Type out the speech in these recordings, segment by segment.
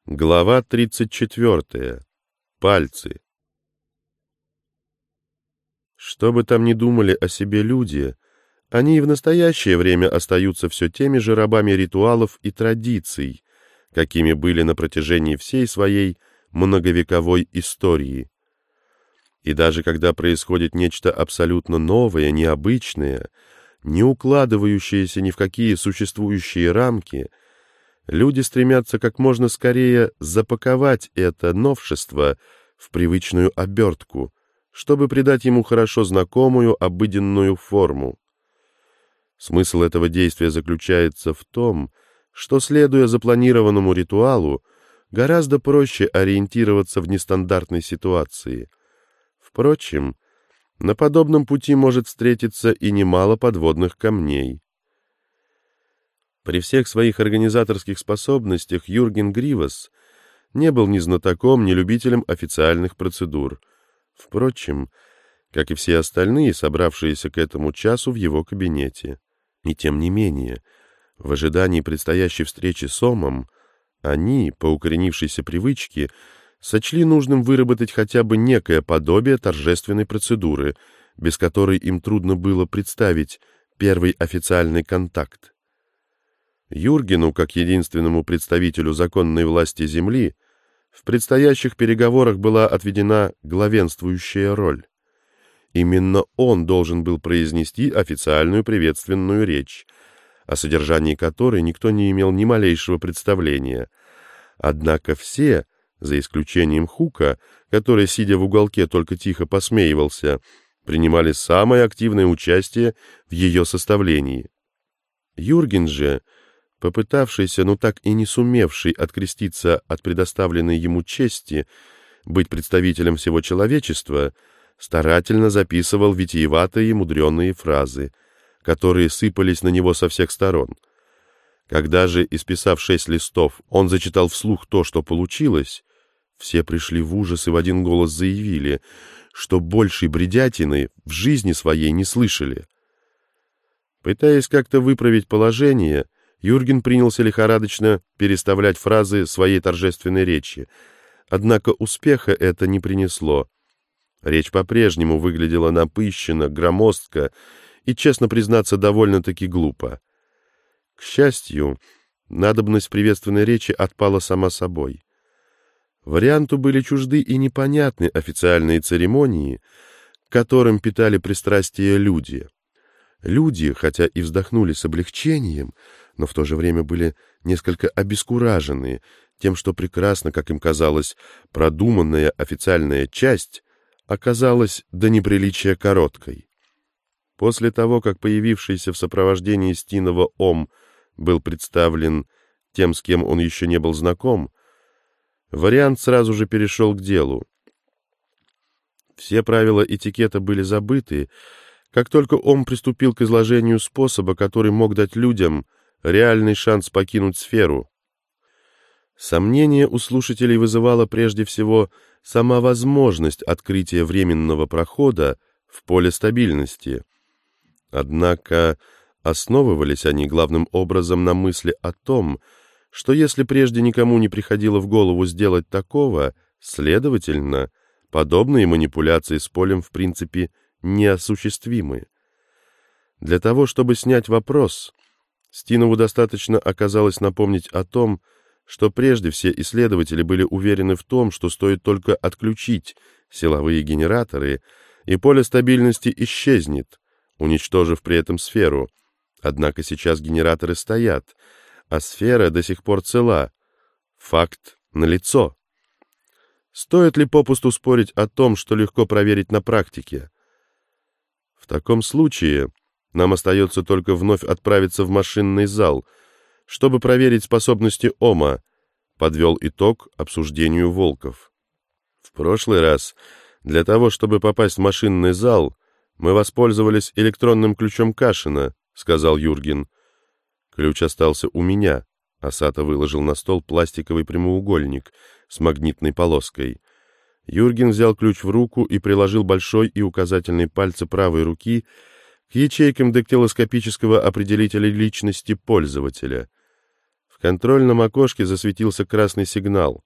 Глава 34. Пальцы. Что бы там ни думали о себе люди, они и в настоящее время остаются все теми же рабами ритуалов и традиций, какими были на протяжении всей своей многовековой истории. И даже когда происходит нечто абсолютно новое, необычное, не укладывающееся ни в какие существующие рамки, люди стремятся как можно скорее запаковать это новшество в привычную обертку, чтобы придать ему хорошо знакомую обыденную форму. Смысл этого действия заключается в том, что, следуя запланированному ритуалу, гораздо проще ориентироваться в нестандартной ситуации. Впрочем, на подобном пути может встретиться и немало подводных камней. При всех своих организаторских способностях Юрген Гривас не был ни знатоком, ни любителем официальных процедур. Впрочем, как и все остальные, собравшиеся к этому часу в его кабинете. И тем не менее, в ожидании предстоящей встречи с Омом, они, по укоренившейся привычке, сочли нужным выработать хотя бы некое подобие торжественной процедуры, без которой им трудно было представить первый официальный контакт. Юргену, как единственному представителю законной власти Земли, в предстоящих переговорах была отведена главенствующая роль. Именно он должен был произнести официальную приветственную речь, о содержании которой никто не имел ни малейшего представления. Однако все, за исключением Хука, который, сидя в уголке, только тихо посмеивался, принимали самое активное участие в ее составлении. Юрген же, попытавшийся, но так и не сумевший откреститься от предоставленной ему чести быть представителем всего человечества, старательно записывал витиеватые и мудреные фразы, которые сыпались на него со всех сторон. Когда же, исписав 6 листов, он зачитал вслух то, что получилось, все пришли в ужас и в один голос заявили, что большей бредятины в жизни своей не слышали. Пытаясь как-то выправить положение, Юрген принялся лихорадочно переставлять фразы своей торжественной речи, однако успеха это не принесло. Речь по-прежнему выглядела напыщенно, громоздко и, честно признаться, довольно-таки глупо. К счастью, надобность приветственной речи отпала сама собой. Варианту были чужды и непонятны официальные церемонии, к которым питали пристрастие люди. Люди, хотя и вздохнули с облегчением, но в то же время были несколько обескуражены тем, что прекрасно, как им казалось, продуманная официальная часть оказалась до неприличия короткой. После того, как появившийся в сопровождении Стинова Ом был представлен тем, с кем он еще не был знаком, вариант сразу же перешел к делу. Все правила этикета были забыты, как только Ом приступил к изложению способа, который мог дать людям реальный шанс покинуть сферу. Сомнение у слушателей вызывала прежде всего сама возможность открытия временного прохода в поле стабильности. Однако основывались они главным образом на мысли о том, что если прежде никому не приходило в голову сделать такого, следовательно, подобные манипуляции с полем в принципе неосуществимы. Для того, чтобы снять вопрос, Стинову достаточно оказалось напомнить о том, что прежде все исследователи были уверены в том, что стоит только отключить силовые генераторы, и поле стабильности исчезнет, уничтожив при этом сферу. Однако сейчас генераторы стоят, а сфера до сих пор цела. Факт налицо. Стоит ли попусту спорить о том, что легко проверить на практике? В таком случае нам остается только вновь отправиться в машинный зал, чтобы проверить способности Ома, подвел итог обсуждению Волков. В прошлый раз, для того, чтобы попасть в машинный зал, мы воспользовались электронным ключом Кашина, сказал Юрген. Ключ остался у меня. Асато выложил на стол пластиковый прямоугольник с магнитной полоской. Юрген взял ключ в руку и приложил большой и указательный пальцы правой руки к ячейкам дактилоскопического определителя личности пользователя. В В контрольном окошке засветился красный сигнал.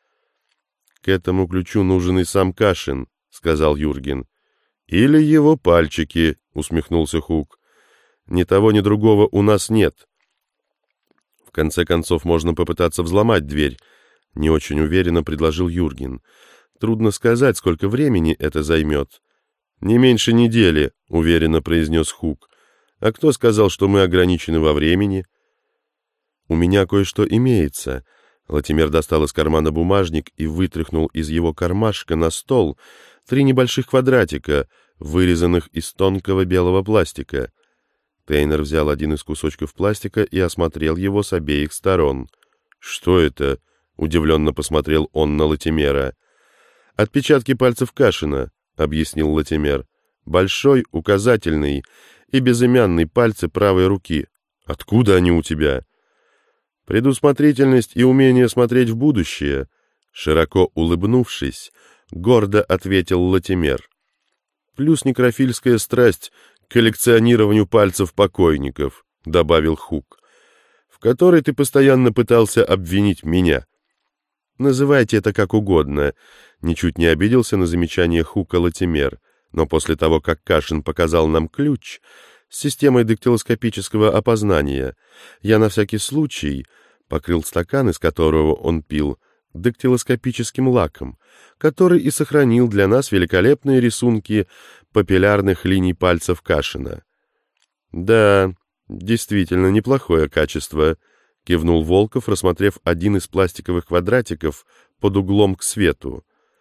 «К этому ключу нужен и сам Кашин», — сказал Юрген. «Или его пальчики», — усмехнулся Хук. «Ни того, ни другого у нас нет». «В конце концов, можно попытаться взломать дверь», — не очень уверенно предложил Юрген. «Трудно сказать, сколько времени это займет». «Не меньше недели», — уверенно произнес Хук. «А кто сказал, что мы ограничены во времени?» «У меня кое-что имеется». Латимер достал из кармана бумажник и вытряхнул из его кармашка на стол 3 небольших квадратика, вырезанных из тонкого белого пластика. Тейнер взял один из кусочков пластика и осмотрел его с обеих сторон. «Что это?» — удивленно посмотрел он на Латимера. «Отпечатки пальцев Кашина», — объяснил Латимер. «Большой, указательный и безымянный пальцы правой руки. Откуда они у тебя?» «Предусмотрительность и умение смотреть в будущее», — широко улыбнувшись, гордо ответил Латимер. «Плюс некрофильская страсть к коллекционированию пальцев покойников», — добавил Хук, «в которой ты постоянно пытался обвинить меня». «Называйте это как угодно», — ничуть не обиделся на замечание Хука Латимер, но после того, как Кашин показал нам ключ с системой дактилоскопического опознания, я на всякий случай покрыл стакан, из которого он пил, дактилоскопическим лаком, который и сохранил для нас великолепные рисунки папиллярных линий пальцев Кашина. «Да, действительно неплохое качество», — кивнул Волков, рассмотрев один из пластиковых квадратиков под углом к свету.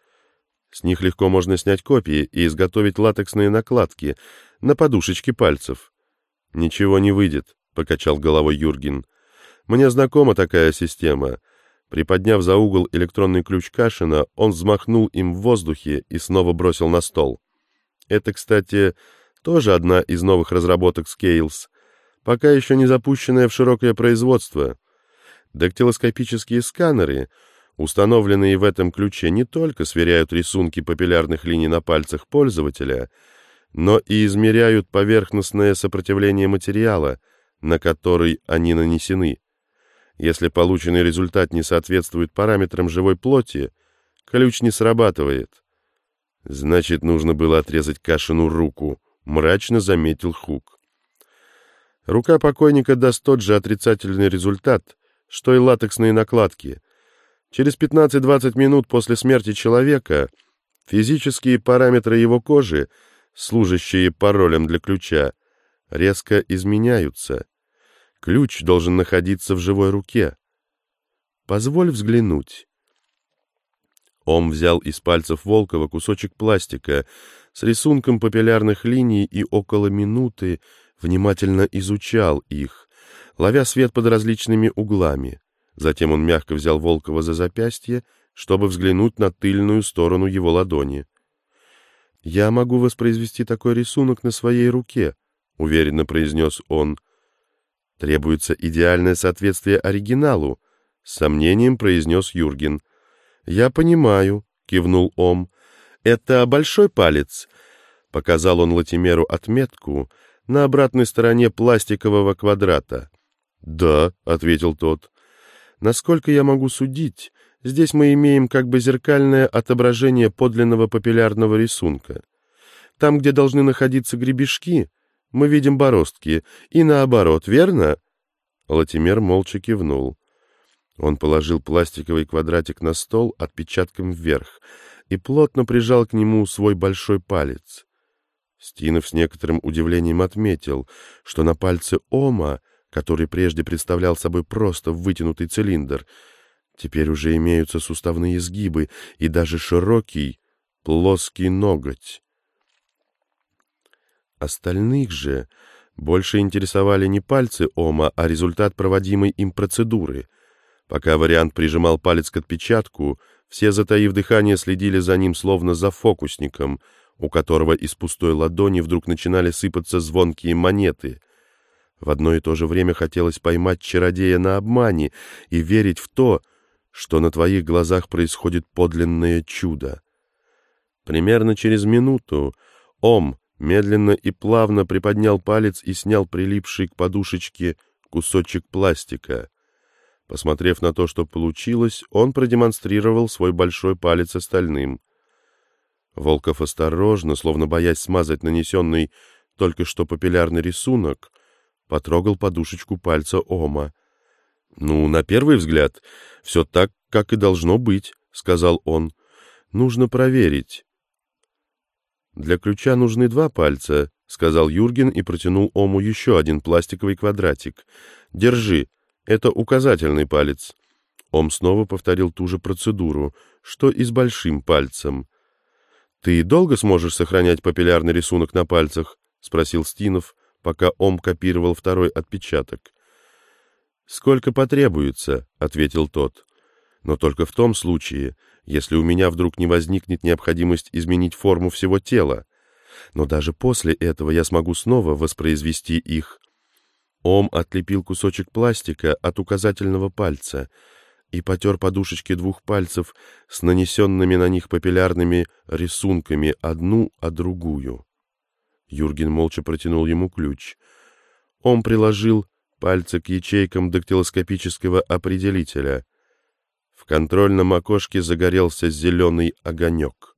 «С них легко можно снять копии и изготовить латексные накладки на подушечки пальцев». «Ничего не выйдет», — покачал головой Юрген. «Мне знакома такая система». Приподняв за угол электронный ключ Кашина, он взмахнул им в воздухе и снова бросил на стол. Это, кстати, тоже одна из новых разработок Scales, пока еще не запущенная в широкое производство. Дактилоскопические сканеры, установленные в этом ключе, не только сверяют рисунки папиллярных линий на пальцах пользователя, но и измеряют поверхностное сопротивление материала, на который они нанесены. Если полученный результат не соответствует параметрам живой плоти, ключ не срабатывает. «Значит, нужно было отрезать Кашину руку», — мрачно заметил Хук. «Рука покойника даст тот же отрицательный результат, что и латексные накладки. Через 15-20 минут после смерти человека физические параметры его кожи, служащие паролем для ключа, резко изменяются. Ключ должен находиться в живой руке. Позволь взглянуть». Он взял из пальцев Волкова кусочек пластика с рисунком папиллярных линий и около минуты внимательно изучал их, ловя свет под различными углами. Затем он мягко взял Волкова за запястье, чтобы взглянуть на тыльную сторону его ладони. «Я могу воспроизвести такой рисунок на своей руке», — уверенно произнес он. «Требуется идеальное соответствие оригиналу», — с сомнением произнес Юрген. «Я понимаю», — кивнул Ом. «Это большой палец», — показал он Латимеру отметку на обратной стороне пластикового квадрата. «Да», — ответил тот. «Насколько я могу судить, здесь мы имеем как бы зеркальное отображение подлинного папиллярного рисунка. Там, где должны находиться гребешки, мы видим бороздки, и наоборот, верно?» Латимер молча кивнул. Он положил пластиковый квадратик на стол отпечатком вверх и плотно прижал к нему свой большой палец. Стинов с некоторым удивлением отметил, что на пальце Ома, который прежде представлял собой просто вытянутый цилиндр, теперь уже имеются суставные изгибы и даже широкий плоский ноготь. Остальных же больше интересовали не пальцы Ома, а результат проводимой им процедуры. Пока вариант прижимал палец к отпечатку, все, затаив дыхание, следили за ним словно за фокусником, у которого из пустой ладони вдруг начинали сыпаться звонкие монеты. В одно и то же время хотелось поймать чародея на обмане и верить в то, что на твоих глазах происходит подлинное чудо. Примерно через минуту Ом медленно и плавно приподнял палец и снял прилипший к подушечке кусочек пластика. Посмотрев на то, что получилось, он продемонстрировал свой большой палец остальным. Волков осторожно, словно боясь смазать нанесенный только что папиллярный рисунок, потрогал подушечку пальца Ома. «Ну, на первый взгляд, все так, как и должно быть», — сказал он. «Нужно проверить». «Для ключа нужны 2 пальца», — сказал Юрген и протянул Ому еще один пластиковый квадратик. «Держи, это указательный палец». Ом снова повторил ту же процедуру, что и с большим пальцем. «Ты долго сможешь сохранять папиллярный рисунок на пальцах?» — спросил Стинов, пока Ом копировал второй отпечаток. «Сколько потребуется», — ответил тот. «Но только в том случае, если у меня вдруг не возникнет необходимость изменить форму всего тела. Но даже после этого я смогу снова воспроизвести их». Ом отлепил кусочек пластика от указательного пальца и потер подушечки 2 пальцев с нанесенными на них папиллярными рисунками одну о другую. Юрген молча протянул ему ключ. Ом приложил пальцы к ячейкам дактилоскопического определителя. В контрольном окошке загорелся зеленый огонек.